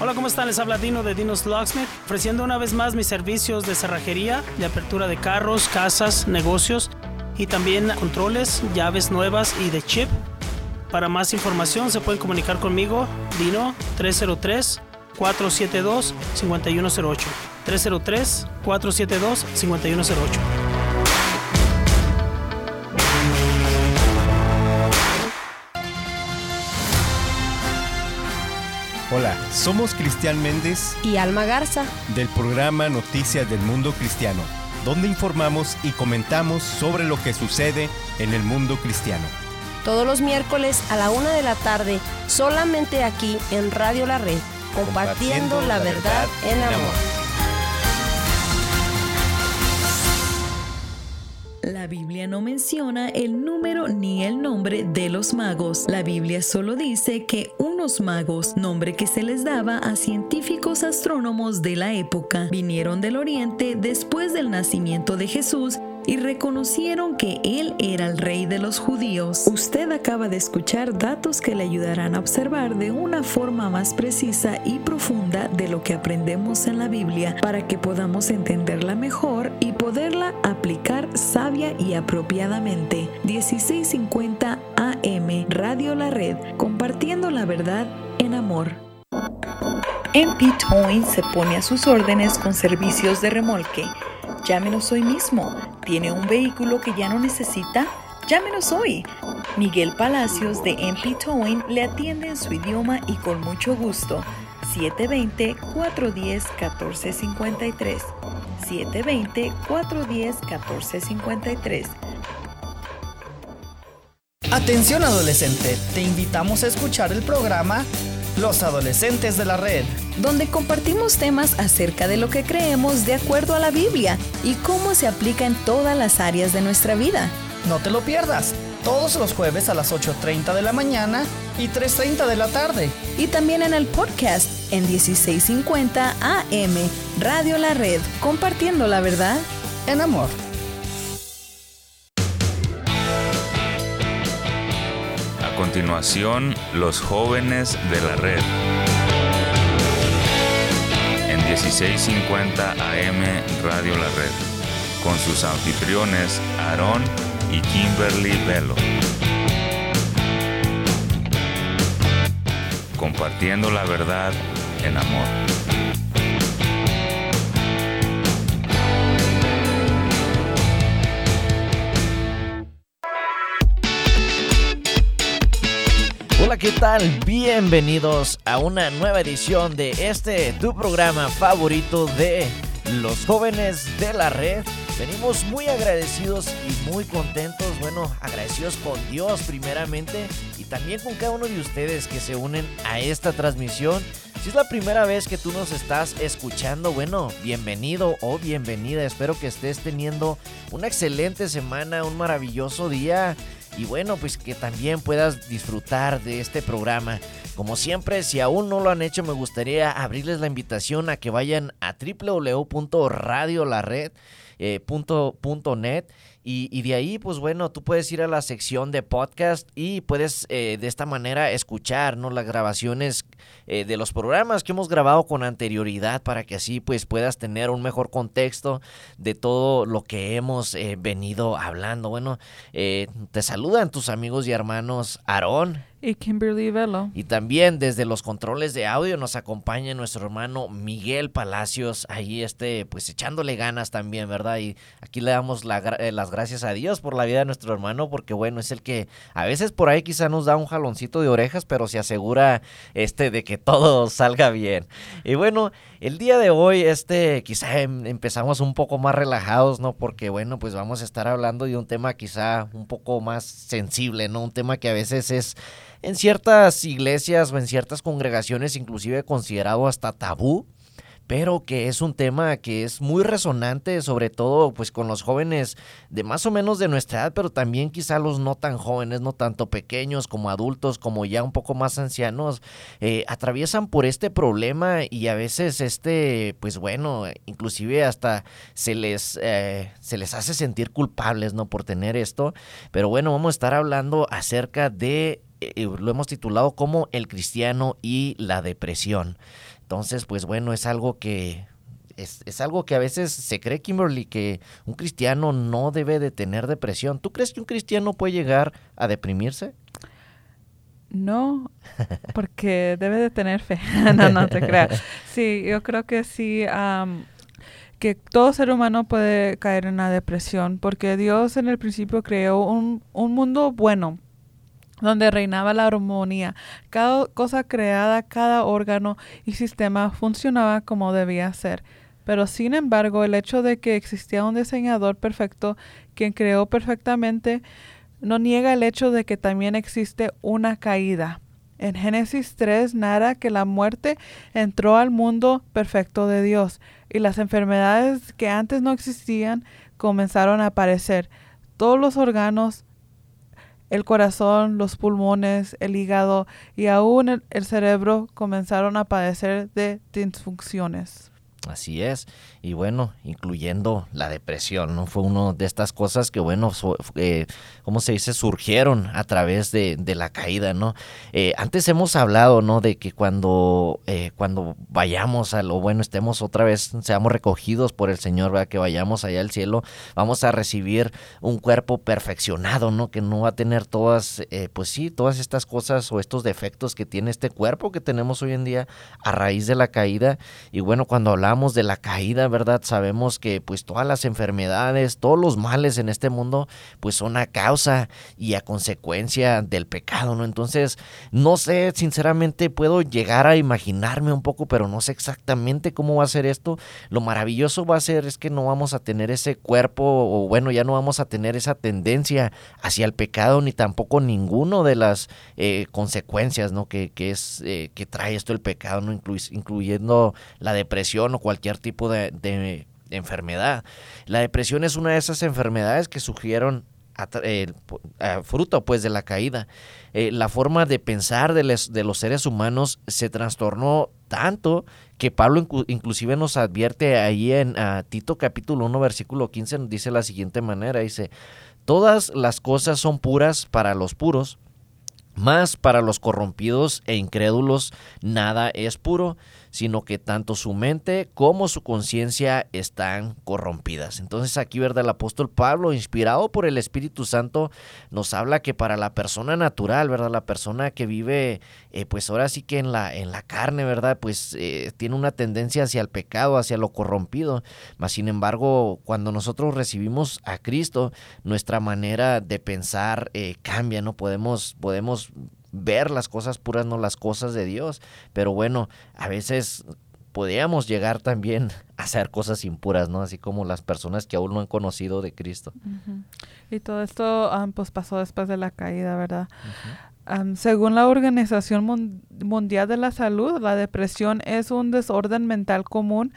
Hola, ¿cómo están? Les habla Dino de Dino's Locksmith, ofreciendo una vez más mis servicios de cerrajería, de apertura de carros, casas, negocios y también controles, llaves nuevas y de Para más información se pueden comunicar conmigo, Dino, 303-472-5108. 303-472-5108. Hola, somos Cristian Méndez y Alma Garza del programa Noticias del Mundo Cristiano, donde informamos y comentamos sobre lo que sucede en el mundo cristiano. Todos los miércoles a la 1 de la tarde, solamente aquí en Radio La Red, compartiendo la verdad en amor. La Biblia no menciona el número ni el nombre de los magos. La Biblia solo dice que unos magos, nombre que se les daba a científicos astrónomos de la época, vinieron del Oriente después del nacimiento de Jesús y reconocieron que Él era el Rey de los judíos. Usted acaba de escuchar datos que le ayudarán a observar de una forma más precisa y profunda de lo que aprendemos en la Biblia para que podamos entenderla mejor y poderla aplicar sabia y apropiadamente. 1650 AM, Radio La Red, compartiendo la verdad en amor. MP Towing se pone a sus órdenes con servicios de remolque. Llámenos hoy mismo. ¿Tiene un vehículo que ya no necesita? Llámenos hoy. Miguel Palacios de MP Towing le atiende en su idioma y con mucho gusto. 720-410-1453. 720-410-1453. Atención adolescente, te invitamos a escuchar el programa Los Adolescentes de la Red, donde compartimos temas acerca de lo que creemos de acuerdo a la Biblia y cómo se aplica en todas las áreas de nuestra vida. No te lo pierdas, todos los jueves a las 8:30 de la mañana y 3:30 de la tarde. Y también en el podcast en 1650 AM, Radio La Red, compartiendo la verdad en amor. A continuación, los jóvenes de la red. En 1650 AM Radio La Red, con sus anfitriones Aarón y Kimberly Velo. Compartiendo la verdad en amor. Hola, ¿qué tal? Bienvenidos a una nueva edición de tu programa favorito de los jóvenes de la red. Venimos muy agradecidos y muy contentos, agradecidos con Dios primeramente y también con cada uno de ustedes que se unen a esta transmisión. Si es la primera vez que tú nos estás escuchando, bienvenido o bienvenida. Espero que estés teniendo una excelente semana, un maravilloso día. Y pues que también puedas disfrutar de este programa. Como siempre, si aún no lo han hecho, me gustaría abrirles la invitación a que vayan a www.radiolared.net y de ahí, tú puedes ir a la sección de podcast y puedes de esta manera escuchar, las grabaciones de los programas que hemos grabado con anterioridad para que así puedas tener un mejor contexto de todo lo que hemos venido hablando. Te saludan tus amigos y hermanos Aarón y Kimberly Velo. Y también desde los controles de audio nos acompaña nuestro hermano Miguel Palacios, ahí echándole ganas también, ¿verdad? Y aquí le damos las gracias a Dios por la vida de nuestro hermano, porque es el que a veces por ahí quizá nos da un jaloncito de orejas, pero se asegura de que todo salga bien. Y el día de hoy quizá empezamos un poco más relajados, ¿no? Porque vamos a estar hablando de un tema quizá un poco más sensible, ¿no? Un tema que a veces es en ciertas iglesias o en ciertas congregaciones inclusive considerado hasta tabú, pero que es un tema que es muy resonante, sobre todo con los jóvenes de más o menos de nuestra edad, pero también quizá los no tan jóvenes, no tanto pequeños como adultos, como ya un poco más ancianos, atraviesan por este problema y a veces inclusive hasta se les hace sentir culpables, ¿no? Por tener esto, pero vamos a estar hablando acerca de, lo hemos titulado como el cristiano y la depresión. Entonces, pues bueno, es algo que a veces se cree, Kimberly, que un cristiano no debe de tener depresión. ¿Tú crees que un cristiano puede llegar a deprimirse? No, porque debe de tener fe. No te creas. Sí, yo creo que sí, que todo ser humano puede caer en la depresión, porque Dios en el principio creó un mundo bueno, donde reinaba la armonía. Cada cosa creada, cada órgano y sistema funcionaba como debía ser. Pero sin embargo, el hecho de que existía un diseñador perfecto, quien creó perfectamente, no niega el hecho de que también existe una caída. En Génesis 3 narra que la muerte entró al mundo perfecto de Dios y las enfermedades que antes no existían comenzaron a aparecer. Todos los órganos, el corazón, los pulmones, el hígado y aún el cerebro comenzaron a padecer de disfunciones. Así es, y bueno, incluyendo la depresión, ¿no? Fue una de estas cosas que, bueno, ¿cómo se dice? Surgieron a través de la caída, ¿no? Antes hemos hablado, ¿no? De que cuando vayamos a lo bueno, estemos otra vez, seamos recogidos por el Señor, ¿verdad? Que vayamos allá al cielo, vamos a recibir un cuerpo perfeccionado, ¿no? Que no va a tener todas estas cosas o estos defectos que tiene este cuerpo que tenemos hoy en día a raíz de la caída. Y bueno, cuando hablamos de la caída, ¿verdad? Sabemos que pues todas las enfermedades, todos los males en este mundo, pues son a causa y a consecuencia del pecado, ¿no? Entonces, no sé, sinceramente puedo llegar a imaginarme un poco, pero no sé exactamente cómo va a ser esto. Lo maravilloso va a ser es que no vamos a tener ese cuerpo, o bueno, ya no vamos a tener esa tendencia hacia el pecado, ni tampoco ninguno de las consecuencias, ¿no? Que trae esto el pecado, ¿no? Incluyendo la depresión o cualquier tipo de enfermedad. La depresión es una de esas enfermedades que surgieron fruto pues de la caída. La forma de pensar de los seres humanos se trastornó tanto que Pablo inclusive nos advierte ahí en Tito capítulo 1 versículo 15, nos dice de la siguiente manera, dice: todas las cosas son puras para los puros, mas para los corrompidos e incrédulos nada es puro, sino que tanto su mente como su conciencia están corrompidas. Entonces aquí, ¿verdad? El apóstol Pablo, inspirado por el Espíritu Santo, nos habla que para la persona natural, ¿verdad? La persona que vive, pues ahora sí que en la carne, ¿verdad? Pues tiene una tendencia hacia el pecado, hacia lo corrompido. Mas sin embargo, cuando nosotros recibimos a Cristo, nuestra manera de pensar cambia, ¿no? Podemos ver las cosas puras, no las cosas de Dios, pero bueno, a veces podríamos llegar también a hacer cosas impuras, ¿no? Así como las personas que aún no han conocido de Cristo. Uh-huh. Y todo esto pues pasó después de la caída, ¿verdad? Uh-huh. Según la Organización Mundial de la Salud, la depresión es un desorden mental común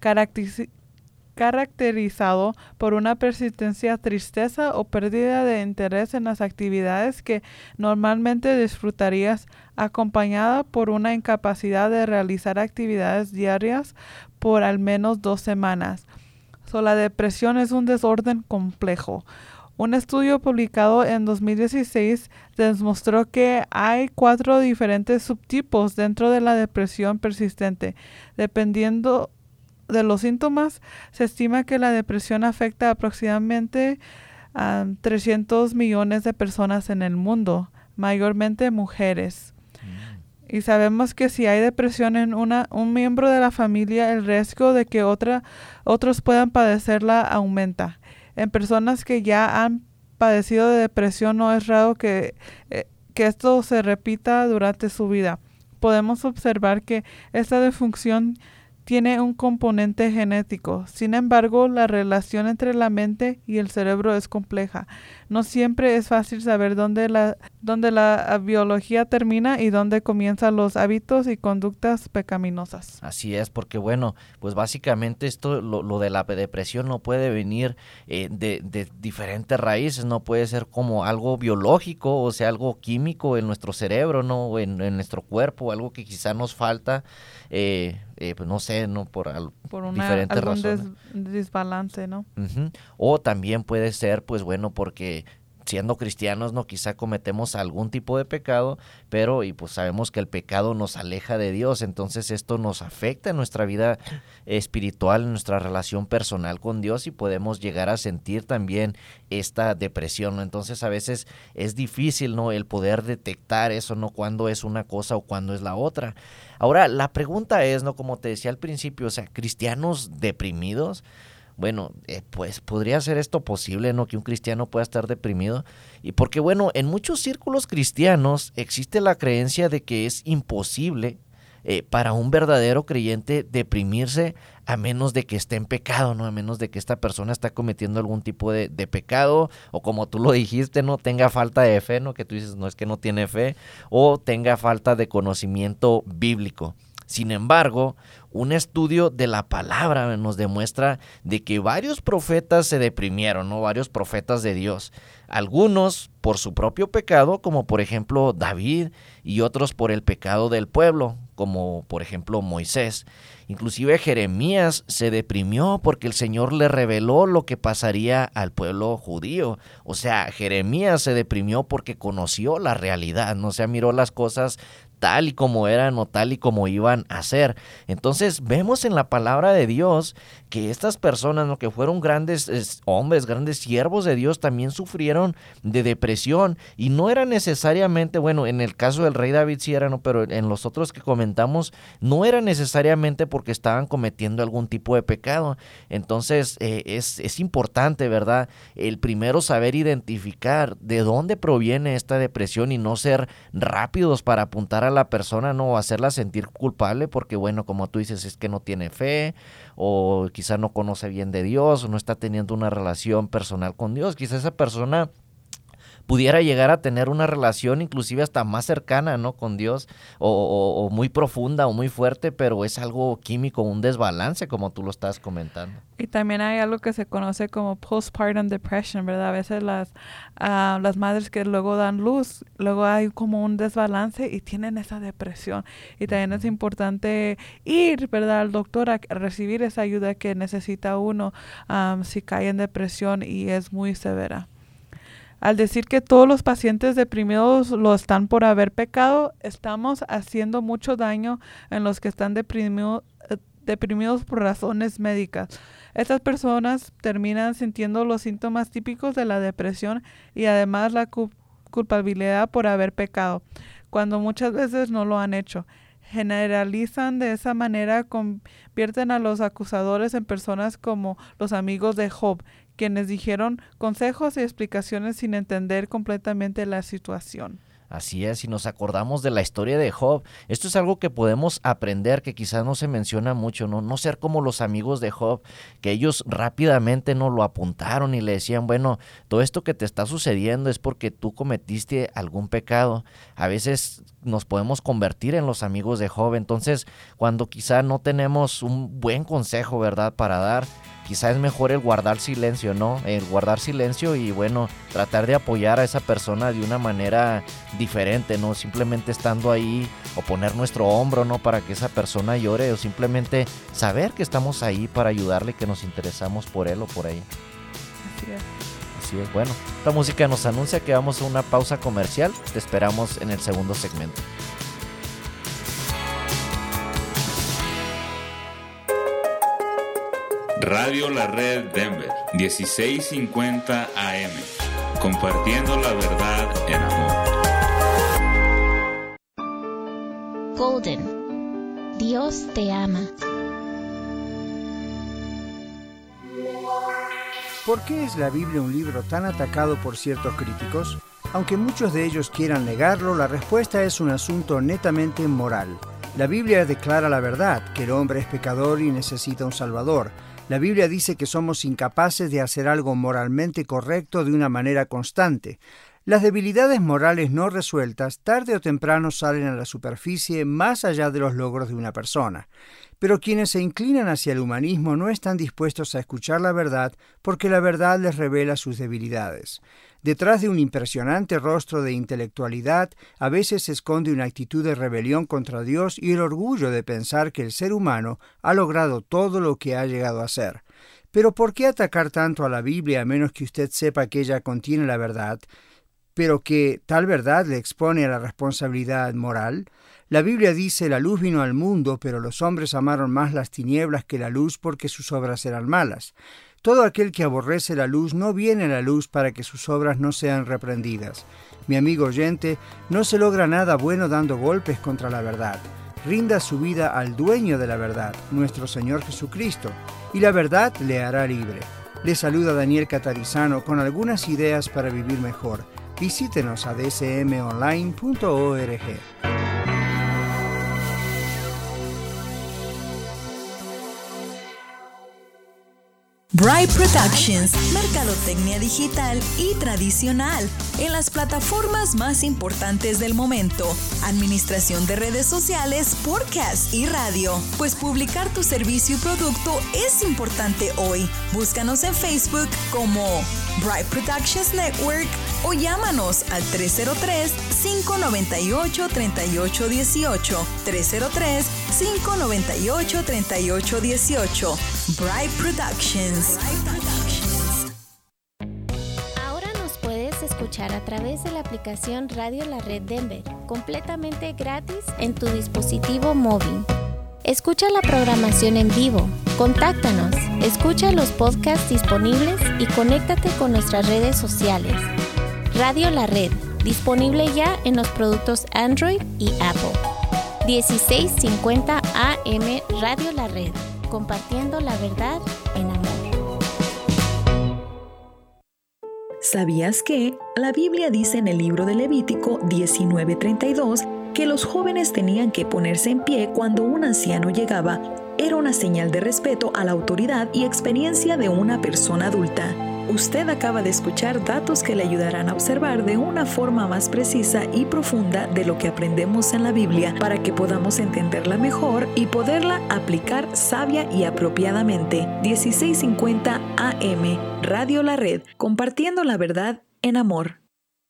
caracterizado por una persistencia tristeza o pérdida de interés en las actividades que normalmente disfrutarías, acompañada por una incapacidad de realizar actividades diarias por al menos 2 semanas. La depresión es un desorden complejo. Un estudio publicado en 2016 demostró que hay 4 diferentes subtipos dentro de la depresión persistente. Dependiendo de los síntomas, se estima que la depresión afecta aproximadamente a 300 millones de personas en el mundo, mayormente mujeres. Y sabemos que si hay depresión en un miembro de la familia, el riesgo de que otros puedan padecerla aumenta. En personas que ya han padecido de depresión, no es raro que esto se repita durante su vida. Podemos observar que esta disfunción tiene un componente genético. Sin embargo, la relación entre la mente y el cerebro es compleja. No siempre es fácil saber dónde la biología termina y dónde comienzan los hábitos y conductas pecaminosas. Así es, porque bueno, pues básicamente esto, lo de la depresión no puede venir de diferentes raíces, no puede ser como algo biológico, o sea, algo químico en nuestro cerebro, ¿no? O en nuestro cuerpo, algo que quizá nos falta, pues no sé, ¿no? Por diferentes razones. Desbalance, ¿no? Uh-huh. O también puede ser, pues bueno, porque siendo cristianos, ¿no? Quizá cometemos algún tipo de pecado, pero pues sabemos que el pecado nos aleja de Dios, entonces esto nos afecta en nuestra vida espiritual, en nuestra relación personal con Dios, y podemos llegar a sentir también esta depresión, ¿no? Entonces a veces es difícil, ¿no? El poder detectar eso, ¿no? Cuándo es una cosa o cuándo es la otra. Ahora, la pregunta es, ¿no? Como te decía al principio, o sea, ¿cristianos deprimidos? Bueno, pues podría ser esto posible, ¿no? Que un cristiano pueda estar deprimido. Y porque, bueno, en muchos círculos cristianos existe la creencia de que es imposible para un verdadero creyente deprimirse a menos de que esté en pecado, ¿no? A menos de que esta persona está cometiendo algún tipo de pecado, o como tú lo dijiste, ¿no? Tenga falta de fe, ¿no? Que tú dices, no es que no tiene fe, o tenga falta de conocimiento bíblico. Sin embargo, un estudio de la palabra nos demuestra de que varios profetas se deprimieron, ¿no? Varios profetas de Dios. Algunos por su propio pecado, como por ejemplo David, y otros por el pecado del pueblo, como por ejemplo Moisés. Inclusive Jeremías se deprimió porque el Señor le reveló lo que pasaría al pueblo judío. O sea, Jeremías se deprimió porque conoció la realidad, ¿no? O sea, miró las cosas tal y como eran o tal y como iban a ser. Entonces vemos en la palabra de Dios que estas personas, ¿no? Que fueron grandes hombres, grandes siervos de Dios, también sufrieron de depresión, y no era necesariamente, bueno, en el caso del rey David sí era, ¿no? Pero en los otros que comentamos no era necesariamente porque estaban cometiendo algún tipo de pecado. Entonces es importante, ¿verdad? El primero saber identificar de dónde proviene esta depresión y no ser rápidos para apuntar a la persona, ¿no? O hacerla sentir culpable porque, bueno, como tú dices, es que no tiene fe, o quizá no conoce bien de Dios, o no está teniendo una relación personal con Dios. Quizá esa persona pudiera llegar a tener una relación inclusive hasta más cercana, ¿no? Con Dios, o muy profunda o muy fuerte, pero es algo químico, un desbalance, como tú lo estás comentando. Y también hay algo que se conoce como postpartum depression, ¿verdad? A veces las madres que luego dan luz, luego hay como un desbalance y tienen esa depresión. Y también es importante ir, ¿verdad?, al doctor a recibir esa ayuda que necesita uno si cae en depresión y es muy severa. Al decir que todos los pacientes deprimidos lo están por haber pecado, estamos haciendo mucho daño en los que están deprimidos por razones médicas. Estas personas terminan sintiendo los síntomas típicos de la depresión y además la culpabilidad por haber pecado, cuando muchas veces no lo han hecho. Generalizan de esa manera, convierten a los acusadores en personas como los amigos de Job, quienes dijeron consejos y explicaciones sin entender completamente la situación. Así es, si nos acordamos de la historia de Job, esto es algo que podemos aprender, que quizás no se menciona mucho, ¿no? No ser como los amigos de Job, que ellos rápidamente no lo apuntaron y le decían, bueno, todo esto que te está sucediendo es porque tú cometiste algún pecado. A veces nos podemos convertir en los amigos de Job, entonces cuando quizá no tenemos un buen consejo, ¿verdad?, para dar, quizá es mejor el guardar silencio, ¿no? El guardar silencio y, bueno, tratar de apoyar a esa persona de una manera diferente, ¿no? Simplemente estando ahí o poner nuestro hombro, ¿no?, para que esa persona llore, o simplemente saber que estamos ahí para ayudarle, que nos interesamos por él o por ella. Así es. Bueno, esta música nos anuncia que vamos a una pausa comercial. Te esperamos en el segundo segmento. Radio La Red Denver, 1650 AM. Compartiendo la verdad en amor. Golden, Dios te ama. ¿Por qué es la Biblia un libro tan atacado por ciertos críticos? Aunque muchos de ellos quieran negarlo, la respuesta es un asunto netamente moral. La Biblia declara la verdad, que el hombre es pecador y necesita un Salvador. La Biblia dice que somos incapaces de hacer algo moralmente correcto de una manera constante. Las debilidades morales no resueltas tarde o temprano salen a la superficie más allá de los logros de una persona. Pero quienes se inclinan hacia el humanismo no están dispuestos a escuchar la verdad porque la verdad les revela sus debilidades. Detrás de un impresionante rostro de intelectualidad, a veces se esconde una actitud de rebelión contra Dios y el orgullo de pensar que el ser humano ha logrado todo lo que ha llegado a ser. Pero ¿por qué atacar tanto a la Biblia a menos que usted sepa que ella contiene la verdad, pero que tal verdad le expone a la responsabilidad moral? La Biblia dice: la luz vino al mundo, pero los hombres amaron más las tinieblas que la luz porque sus obras eran malas. Todo aquel que aborrece la luz no viene a la luz para que sus obras no sean reprendidas. Mi amigo oyente, no se logra nada bueno dando golpes contra la verdad. Rinda su vida al dueño de la verdad, nuestro Señor Jesucristo, y la verdad le hará libre. Le saluda Daniel Catarizano con algunas ideas para vivir mejor. Visítenos a dsmonline.org. Bright Productions, mercadotecnia digital y tradicional en las plataformas más importantes del momento, administración de redes sociales, podcast y radio. Pues publicar tu servicio y producto es importante hoy. Búscanos en Facebook como Bright Productions Network o llámanos al 303-598-3818, 303-598-3818. Bright Productions. Ahora nos puedes escuchar a través de la aplicación Radio La Red Denver, completamente gratis en tu dispositivo móvil. Escucha la programación en vivo, contáctanos, escucha los podcasts disponibles y conéctate con nuestras redes sociales. Radio La Red, disponible ya en los productos Android y Apple. 1650 AM Radio La Red, compartiendo la verdad en amor. ¿Sabías que la Biblia dice en el libro de Levítico 19:32 que los jóvenes tenían que ponerse en pie cuando un anciano llegaba? Era una señal de respeto a la autoridad y experiencia de una persona adulta. Usted acaba de escuchar datos que le ayudarán a observar de una forma más precisa y profunda de lo que aprendemos en la Biblia para que podamos entenderla mejor y poderla aplicar sabia y apropiadamente. 1650 AM, Radio La Red, compartiendo la verdad en amor.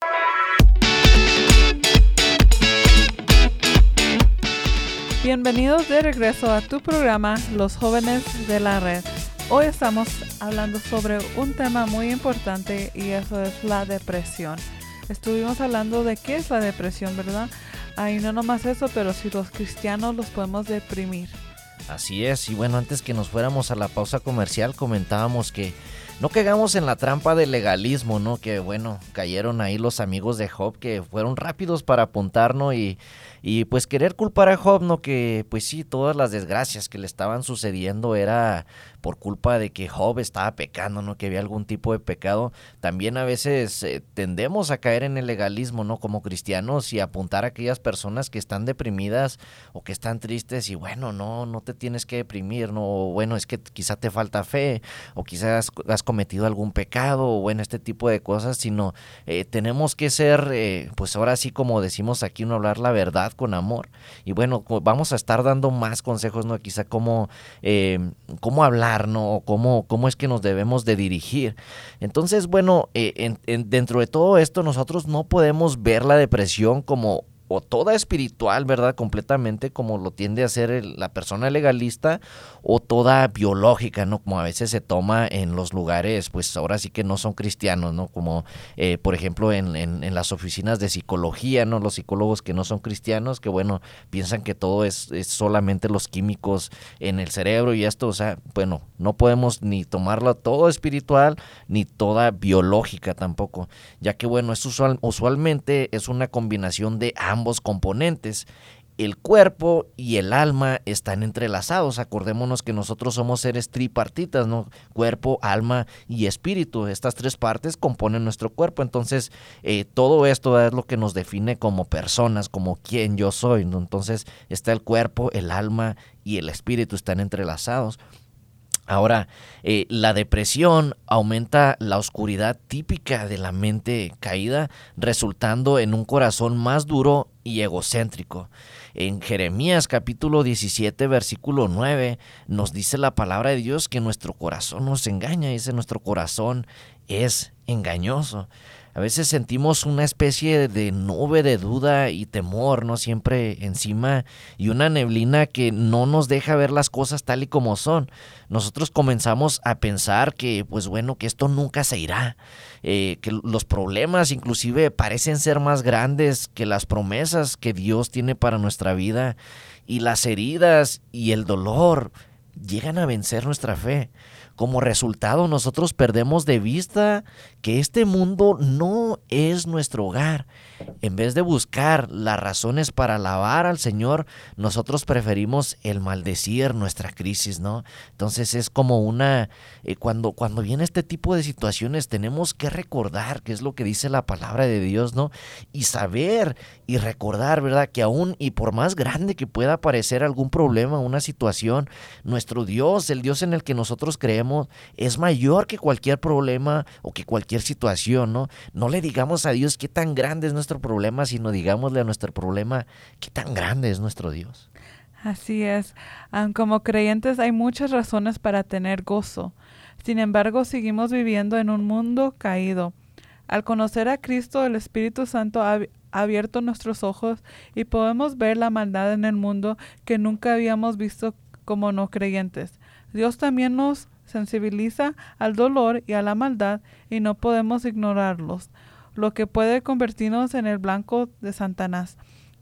Bienvenidos de regreso a tu programa Los Jóvenes de la Red. Hoy estamos hablando sobre un tema muy importante y eso es la depresión. Estuvimos hablando de qué es la depresión, ¿verdad? Y no nomás eso, pero si los cristianos los podemos deprimir. Así es, y bueno, antes que nos fuéramos a la pausa comercial comentábamos que no caigamos en la trampa del legalismo, ¿no? Que bueno, cayeron ahí los amigos de Job que fueron rápidos para apuntarnos y pues querer culpar a Job, ¿no? Que pues sí, todas las desgracias que le estaban sucediendo era por culpa de que Job estaba pecando, ¿no? Que había algún tipo de pecado. También a veces tendemos a caer en el legalismo, ¿no? Como cristianos y apuntar a aquellas personas que están deprimidas o que están tristes y bueno, no te tienes que deprimir, ¿no? O bueno, es que quizá te falta fe o quizás has cometido algún pecado o bueno, este tipo de cosas, sino tenemos que ser, pues ahora sí como decimos aquí, no hablar la verdad con amor. Y bueno, vamos a estar dando más consejos, ¿no? Quizá cómo hablar, ¿no? O cómo es que nos debemos de dirigir. Entonces, bueno, dentro de todo esto nosotros no podemos ver la depresión como o toda espiritual, ¿verdad? Completamente como lo tiende a hacer la persona legalista, o toda biológica, ¿no? Como a veces se toma en los lugares, pues ahora sí que no son cristianos, ¿no? Como por ejemplo en las oficinas de psicología, ¿no? Los psicólogos que no son cristianos, que bueno, piensan que todo es solamente los químicos en el cerebro y esto, o sea, bueno, no podemos ni tomarlo todo espiritual, ni toda biológica tampoco, ya que bueno, es usualmente es una combinación de ambos componentes. El cuerpo y el alma están entrelazados. Acordémonos que nosotros somos seres tripartitas, ¿no? Cuerpo, alma y espíritu. Estas tres partes componen nuestro cuerpo. Entonces, todo esto es lo que nos define como personas, como quién yo soy, ¿no? Entonces, está el cuerpo, el alma y el espíritu están entrelazados. Ahora, la depresión aumenta la oscuridad típica de la mente caída, resultando en un corazón más duro y egocéntrico. En Jeremías capítulo 17, versículo 9, nos dice la palabra de Dios que nuestro corazón nos engaña, dice nuestro corazón es engañoso. A veces sentimos una especie de nube de duda y temor, ¿no? Siempre encima, y una neblina que no nos deja ver las cosas tal y como son. Nosotros comenzamos a pensar que, pues bueno, que esto nunca se irá, que los problemas inclusive parecen ser más grandes que las promesas que Dios tiene para nuestra vida, y las heridas y el dolor llegan a vencer nuestra fe. Como resultado, nosotros perdemos de vista que este mundo no es nuestro hogar. En vez de buscar las razones para alabar al Señor, nosotros preferimos el maldecir nuestra crisis, ¿no? Entonces es como cuando viene este tipo de situaciones, tenemos que recordar qué es lo que dice la palabra de Dios, ¿no? Y saber y recordar, ¿verdad? Que aún y por más grande que pueda parecer algún problema, una situación, nuestro Dios, el Dios en el que nosotros creemos, es mayor que cualquier problema o que cualquier situación, ¿no? No le digamos a Dios qué tan grande es nuestro problema, sino digámosle a nuestro problema qué tan grande es nuestro Dios. Así es. Como creyentes hay muchas razones para tener gozo. Sin embargo, seguimos viviendo en un mundo caído. Al conocer a Cristo, el Espíritu Santo ha abierto nuestros ojos y podemos ver la maldad en el mundo que nunca habíamos visto como no creyentes. Dios también nos sensibiliza al dolor y a la maldad y no podemos ignorarlos, lo que puede convertirnos en el blanco de Satanás.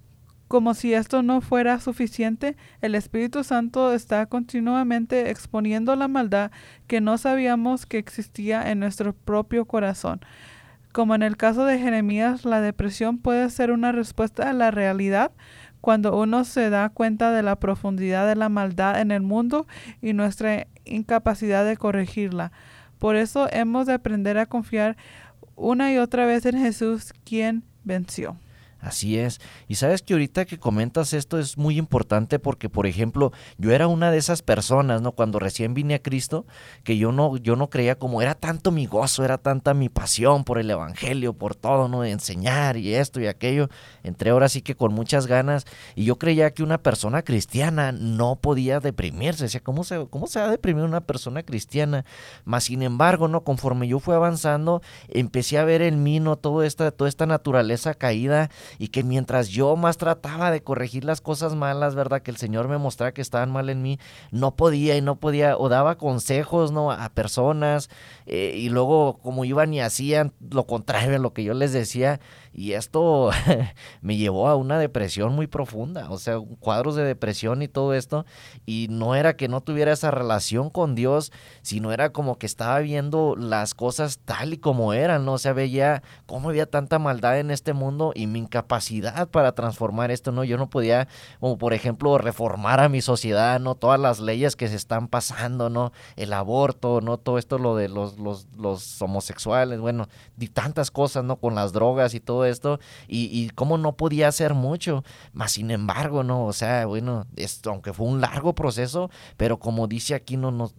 Como si esto no fuera suficiente, el Espíritu Santo está continuamente exponiendo la maldad que no sabíamos que existía en nuestro propio corazón. Como en el caso de Jeremías, la depresión puede ser una respuesta a la realidad cuando uno se da cuenta de la profundidad de la maldad en el mundo y nuestra incapacidad de corregirla. Por eso hemos de aprender a confiar una y otra vez en Jesús, quien venció. Así es. Y sabes que ahorita que comentas esto es muy importante porque, por ejemplo, yo era una de esas personas, ¿no? Cuando recién vine a Cristo, que yo no creía, como era tanto mi gozo, era tanta mi pasión por el evangelio, por todo, ¿no? De enseñar y esto y aquello. Entré ahora sí que con muchas ganas y yo creía que una persona cristiana no podía deprimirse. Decía, ¿cómo se va a deprimir una persona cristiana? Mas, sin embargo, ¿no? Conforme yo fui avanzando, empecé a ver en mí, ¿no? Toda esta naturaleza caída, y que mientras yo más trataba de corregir las cosas malas, ¿verdad? Que el Señor me mostraba que estaban mal en mí, no podía, o daba consejos, ¿no? A personas, y luego como iban y hacían lo contrario a lo que yo les decía, y esto me llevó a una depresión muy profunda, o sea, cuadros de depresión y todo esto, y no era que no tuviera esa relación con Dios, sino era como que estaba viendo las cosas tal y como eran, ¿no? O sea, veía cómo había tanta maldad en este mundo y mi incapacidad para transformar esto, ¿no? Yo no podía, como por ejemplo, reformar a mi sociedad, ¿no? Todas las leyes que se están pasando, ¿no? El aborto, ¿no? Todo esto, lo de los homosexuales, bueno, y tantas cosas, ¿no? Con las drogas y todo esto, y cómo no podía hacer mucho, mas sin embargo, ¿no? O sea, bueno, aunque fue un largo proceso, pero como dice aquí, no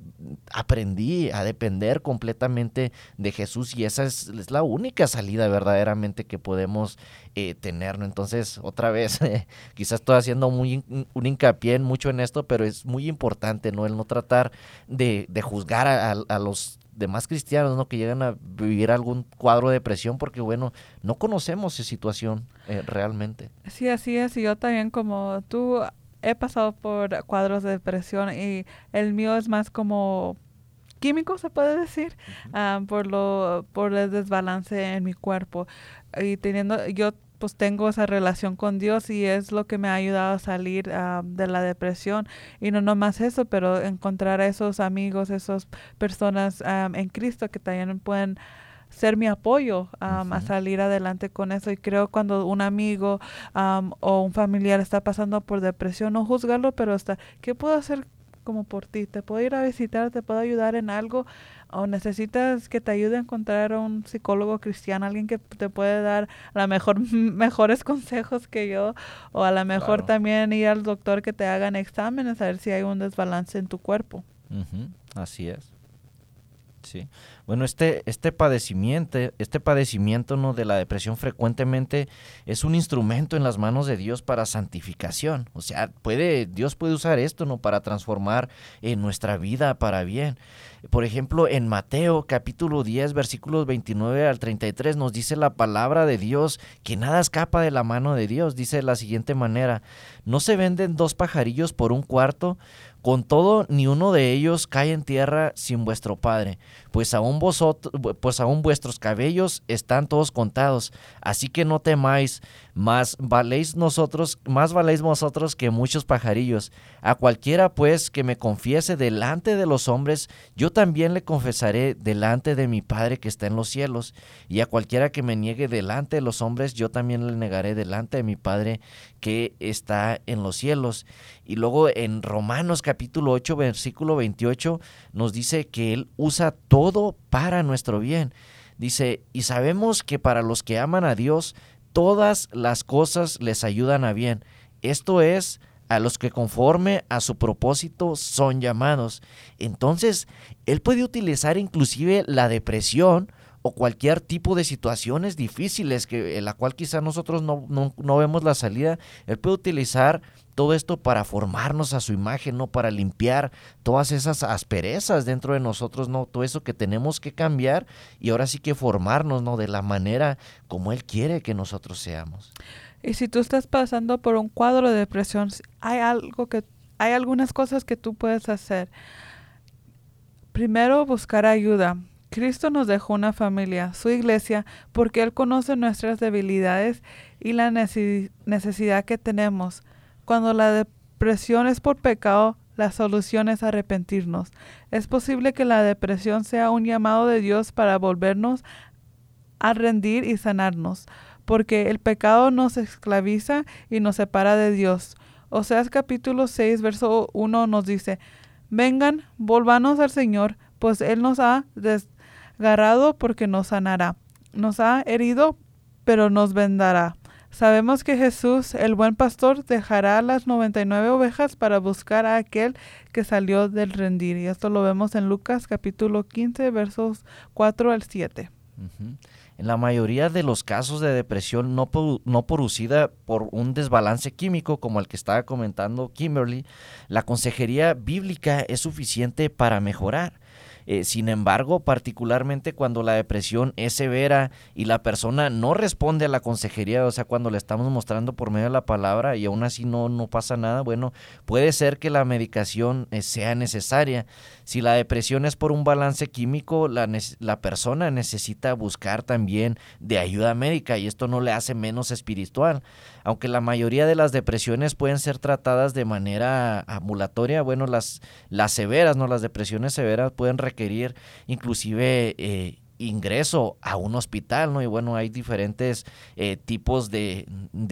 aprendí a depender completamente de Jesús, y esa es la única salida verdaderamente que podemos tener, ¿no? Entonces, otra vez, quizás estoy haciendo un hincapié mucho en esto, pero es muy importante, ¿no? El no tratar de juzgar a los demás cristianos, ¿no? Que llegan a vivir algún cuadro de depresión, porque bueno, no conocemos su situación realmente. Sí, así es, y yo también, como tú, he pasado por cuadros de depresión, y el mío es más como químico, se puede decir, por el desbalance en mi cuerpo, y yo pues tengo esa relación con Dios, y es lo que me ha ayudado a salir de la depresión. Y no nomás eso, pero encontrar a esos amigos, esas personas en Cristo que también pueden ser mi apoyo a salir adelante con eso. Y creo cuando un amigo o un familiar está pasando por depresión, no juzgarlo, pero ¿qué puedo hacer como por ti? ¿Te puedo ir a visitar? ¿Te puedo ayudar en algo? ¿O necesitas que te ayude a encontrar a un psicólogo cristiano, alguien que te puede dar a lo mejor mejores consejos que yo? O a lo mejor también ir al doctor que te hagan exámenes a ver si hay un desbalance en tu cuerpo. Así es. Sí. Bueno, este padecimiento, ¿no?, de la depresión frecuentemente es un instrumento en las manos de Dios para santificación. O sea, Dios puede usar esto, ¿no?, para transformar nuestra vida para bien. Por ejemplo, en Mateo capítulo 10, versículos 29 al 33, nos dice la palabra de Dios que nada escapa de la mano de Dios. Dice de la siguiente manera: ¿no se venden 2 pajarillos por un cuarto? Con todo, ni uno de ellos cae en tierra sin vuestro Padre, pues aún vuestros cabellos están todos contados. Así que no temáis, más valéis vosotros que muchos pajarillos. A cualquiera pues que me confiese delante de los hombres, yo también le confesaré delante de mi Padre que está en los cielos. Y a cualquiera que me niegue delante de los hombres, yo también le negaré delante de mi Padre que está en los cielos. Y luego en Romanos capítulo 8, versículo 28, nos dice que Él usa todo para nuestro bien. Dice: y sabemos que para los que aman a Dios, todas las cosas les ayudan a bien. Esto es, a los que conforme a su propósito son llamados. Entonces, Él puede utilizar inclusive la depresión o cualquier tipo de situaciones difíciles en la cual quizá nosotros no vemos la salida. Él puede utilizar todo esto para formarnos a su imagen, ¿no?, para limpiar todas esas asperezas dentro de nosotros, ¿no?, todo eso que tenemos que cambiar y ahora sí que formarnos, ¿no?, de la manera como Él quiere que nosotros seamos. Y si tú estás pasando por un cuadro de depresión, hay algunas cosas que tú puedes hacer. Primero, buscar ayuda. Cristo nos dejó una familia, su iglesia, porque Él conoce nuestras debilidades y la necesidad que tenemos. Cuando la depresión es por pecado, la solución es arrepentirnos. Es posible que la depresión sea un llamado de Dios para volvernos a rendir y sanarnos, porque el pecado nos esclaviza y nos separa de Dios. Oseas capítulo 6, verso 1 nos dice: vengan, volvámonos al Señor, pues Él nos ha desgarrado porque nos sanará. Nos ha herido, pero nos vendará. Sabemos que Jesús, el buen pastor, dejará las 99 ovejas para buscar a aquel que salió del rendir. Y esto lo vemos en Lucas capítulo 15, versos 4 al 7. Uh-huh. En la mayoría de los casos de depresión no producida por un desbalance químico como el que estaba comentando Kimberly, la consejería bíblica es suficiente para mejorar. Sin embargo, particularmente cuando la depresión es severa y la persona no responde a la consejería, o sea, cuando le estamos mostrando por medio de la palabra y aún así no pasa nada, bueno, puede ser que la medicación sea necesaria. Si la depresión es por un balance químico, la persona necesita buscar también de ayuda médica y esto no le hace menos espiritual. Aunque la mayoría de las depresiones pueden ser tratadas de manera ambulatoria, bueno, las severas, ¿no?, las depresiones severas pueden requerir inclusive ingreso a un hospital, ¿no? Y bueno, hay diferentes tipos de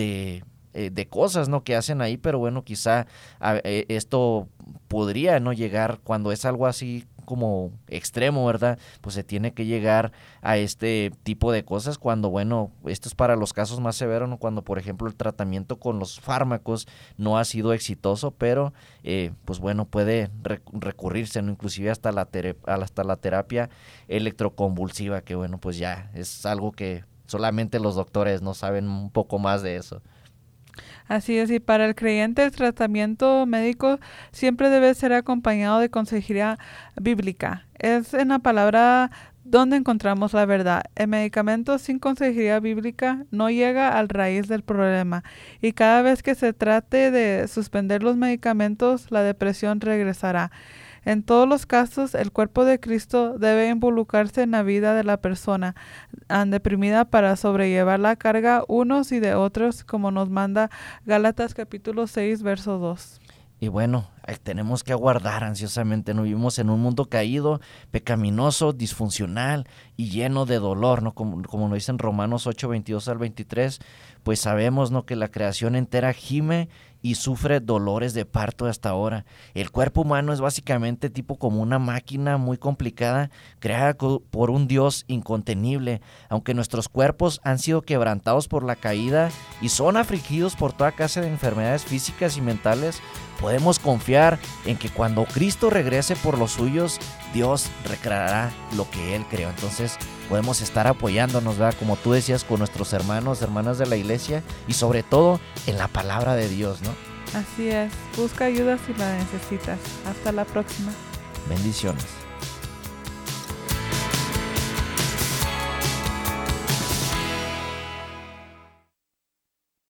cosas, ¿no?, que hacen ahí, pero bueno, quizá esto podría no llegar cuando es algo así como extremo, ¿verdad? Pues se tiene que llegar a este tipo de cosas cuando, bueno, esto es para los casos más severos, ¿no? Cuando, por ejemplo, el tratamiento con los fármacos no ha sido exitoso, pero, pues bueno, puede recurrirse, ¿no?, inclusive hasta la terapia electroconvulsiva, que bueno, pues ya es algo que solamente los doctores no saben un poco más de eso. Así es, y para el creyente el tratamiento médico siempre debe ser acompañado de consejería bíblica. Es en la palabra donde encontramos la verdad. El medicamento sin consejería bíblica no llega al raíz del problema y cada vez que se trate de suspender los medicamentos, la depresión regresará. En todos los casos, el cuerpo de Cristo debe involucrarse en la vida de la persona deprimida para sobrellevar la carga unos y de otros, como nos manda Gálatas capítulo 6, verso 2. Y bueno, tenemos que aguardar ansiosamente, ¿no? Vivimos en un mundo caído, pecaminoso, disfuncional y lleno de dolor, ¿no? Como nos dicen Romanos 8, 22 al 23, pues sabemos, ¿no?, que la creación entera gime y sufre dolores de parto hasta ahora. El cuerpo humano es básicamente tipo como una máquina muy complicada, creada por un Dios incontenible. Aunque nuestros cuerpos han sido quebrantados por la caída y son afligidos por toda clase de enfermedades físicas y mentales, podemos confiar en que cuando Cristo regrese por los suyos, Dios recreará lo que Él creó. Entonces podemos estar apoyándonos, ¿verdad? Como tú decías, con nuestros hermanos, hermanas de la iglesia, y sobre todo en la palabra de Dios, ¿no? Así es, busca ayuda si la necesitas. Hasta la próxima. Bendiciones.